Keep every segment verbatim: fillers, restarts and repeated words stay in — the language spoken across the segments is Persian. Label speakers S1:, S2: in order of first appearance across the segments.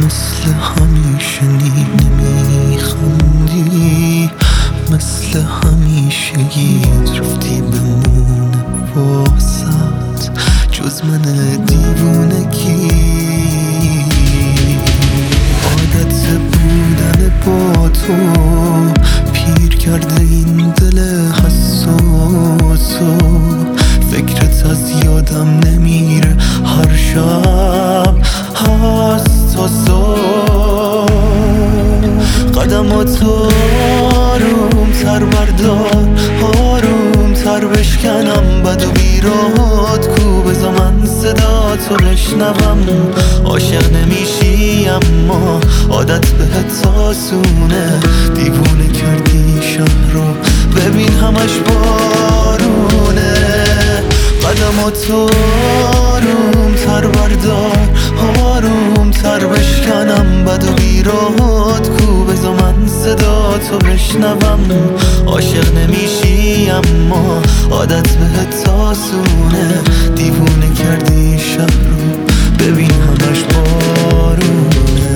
S1: مثل همیشه نمیخندی، مثل همیشگیت رفتی بمونه واسط جز من دیوونگی. عادت بودن با تو پیر کرده این دل حساسو، فکرت از یادم نمیره هر شب هست تا صبح. قدماتو آروم تر بردار، آروم تر بشکنم بد و بیرات کو، بذار من صدا تو بشنوم. عاشق نمیشی اما عادت بهت آسونه، دیوونه کردی شهر رو ببین همش بارونه. قدماتو آروم تر بردار، آروم تر بشکنم بد و بیرات کو، بذار من صدا تو بشنوم. عاشق نمیشی اما عادت بهت آسونه، دیوونه کردی شهر رو ببین همش بارونه.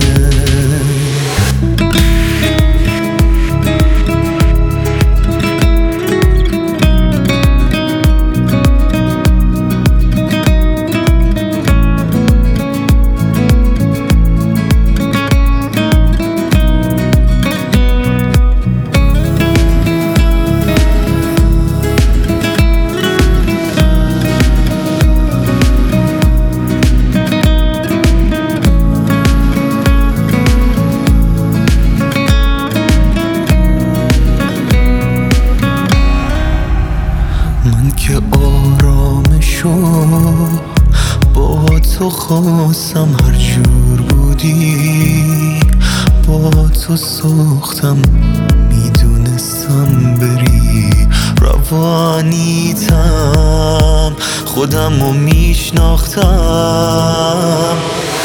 S1: من که آرامشو با تو خواستم، هر جور بودی با تو سوختم، میدونستم بری روانیتم، خودم رو میشناختم.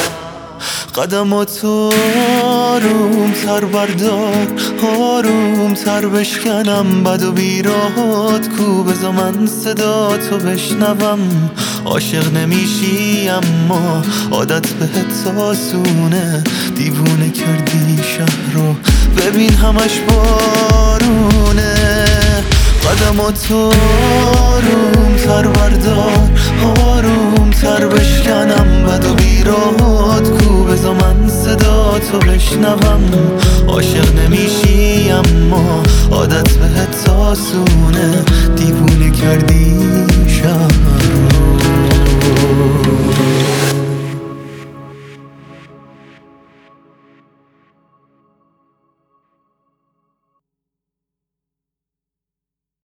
S1: قدماتو آروم تر بردار، آروم تر بشکنم بد و بیرات کو، بذار من صدا تو بشنوم. عاشق نمیشی اما عادت بهت آسونه، دیوونه کردی شهر رو ببین همش بارونه. قدماتو آروم تر بردار، آروم تر بشکنم بد و بیرات کو، بذار من صدا تو بشنوم. عاشق نمیشی اما عادت بهت آسونه، دیوونه